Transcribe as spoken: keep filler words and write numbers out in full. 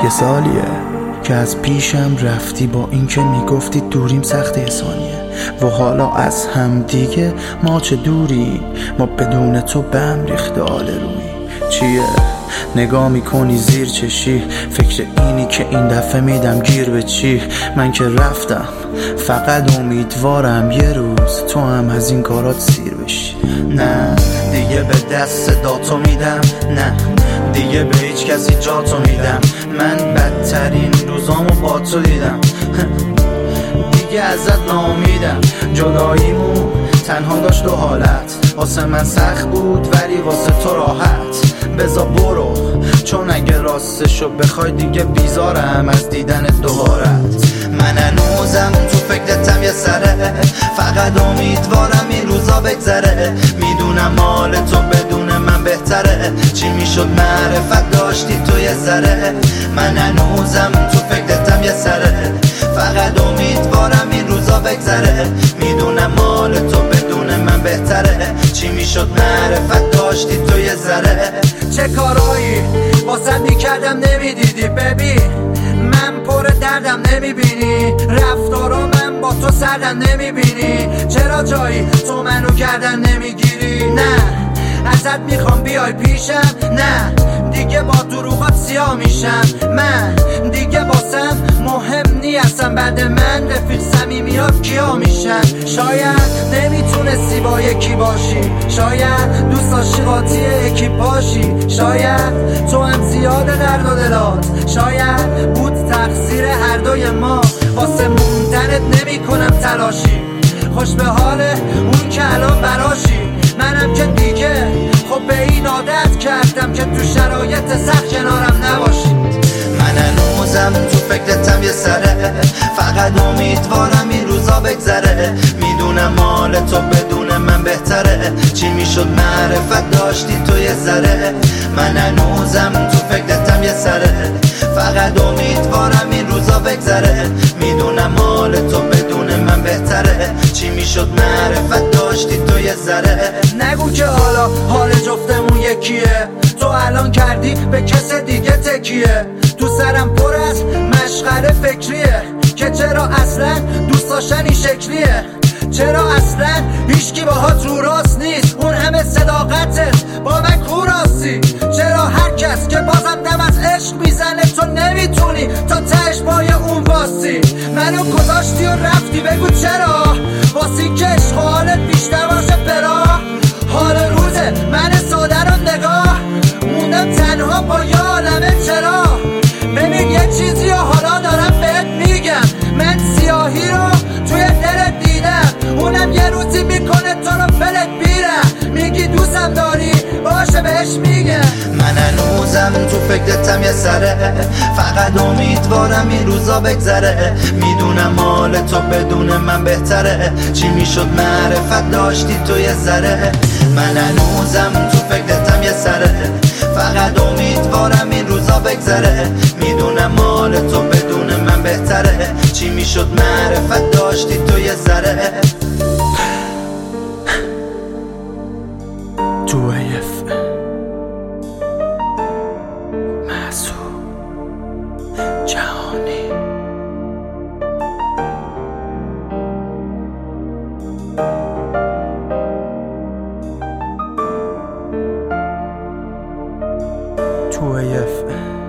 یه سالیه که از پیشم رفتی، با اینکه میگفتی دوریم سخت ثانیه و حالا از هم دیگه ما چه دوری، ما بدون تو بهم ریخته آل روی. چیه نگاه میکنی زیر چشی، فکر اینی که این دفعه میدم گیر به چی؟ من که رفتم فقط امیدوارم یه روز تو هم از این کارات سیر بشی. نه دیگه به دست صداتو میدم، نه دیگه به هیچ کسی جاتو میدم. من بدترین روزامو با تو دیدم، دیگه ازت ناامیدم. جداییمون تنها داشت دو حالت، واسه من سخت بود ولی واسه تو راحت. بزا برو چون اگه راستشو بخوای دیگه بیزارم از دیدن دوبارت. من هنوزم تو فکرتم یه سره، فقط امیدوارم این روزا بگذره. میدونم مال تو بدون من بهتره، چی میشد معرفت داشتی تو یه ذره. من هنوزم تو فکرتم یه سره، فقط امیدوارم این روزا بگذره. میدونم مال تو بدون من بهتره، چی میشد معرفت داشتی تو یه ذره. چه کارایی واسه میکردم نمیدیدی ببین، من پر دردم نمیبینی، رفتارا من با تو سردم نمیبینی. چرا جایی تو منو گردن نمیگیری؟ نه ازت میخوام بیای پیشم، نه دیگه با دروغات سیاه میشم. من دیگه واسم مهم نیستم، بعد من رفیق صمیمیات کیا میشن. شاید نمیتونستی با یکی باشی، شاید دوست داشتی قاطی یکی باشی، شاید تو هم زیاده درد و دلات، شاید بود تقصیر هر دوی ما. واسه موندنت نمی کنم تلاشی، خوش به حال اون که الان براشی. منم که دیگه خب به این عادت کردم که تو شرایط سخت کنارم نباشی. من هنوزم تو فکرتم یه سره، فقط امیدوارم این روزا بگذره. میدونم مال تو بدون من بهتره، چی میشد معرفت داشتی تو یه ذره. من هنوزم تو فکرتم یه سره، فقط امیدوارم این روزا بگذره. میدونم مال تو بدون من بهتره، چی میشد معرفت داشتی تو یه ذره. نگو که حالا حال جفتمون یکیه، تو الان کردی به کس دیگه تکیه. تو سرم پر از مشغله فکریه که چرا اصلا دوست داشتن این شکلیه، چرا اصلا هیچکی باهات رو راست نیست، اون همه صداقتت با من کوراستی. چرا هر کس که بازم دم از عشق میزنه تو نمیتونی تا تهش پای اون واستی. منو گذاشتی و رفتی، بگو چرا؟ واسی که عشق حالت بیشتر باشه برا. حال روزه من ساده رو نگاه موندم تنها با یه عالمه چرا. ببین یه چیزی و حالا دارم بهت میگم، من سیاهی رو توی دلت دیدم، اونم یه روزی میکنه تو رو بلت بیرم. میگی دوستم داری باشه بهش میگم. من هنوزم تو فکرتم یه سره، فقط امیدوارم این روزا بگذره. میدونم مال تو بدون من بهتره، چی میشد معرفت داشتی تو یه ذره. من هنوزم تو فکرتم یه سره، فقط امیدوارم این روزا بگذره. میدونم مال تو بدون من بهتره، چی میشد معرفت داشتی تو یه ذره. تو ایف محسوب جهانی. تو ایف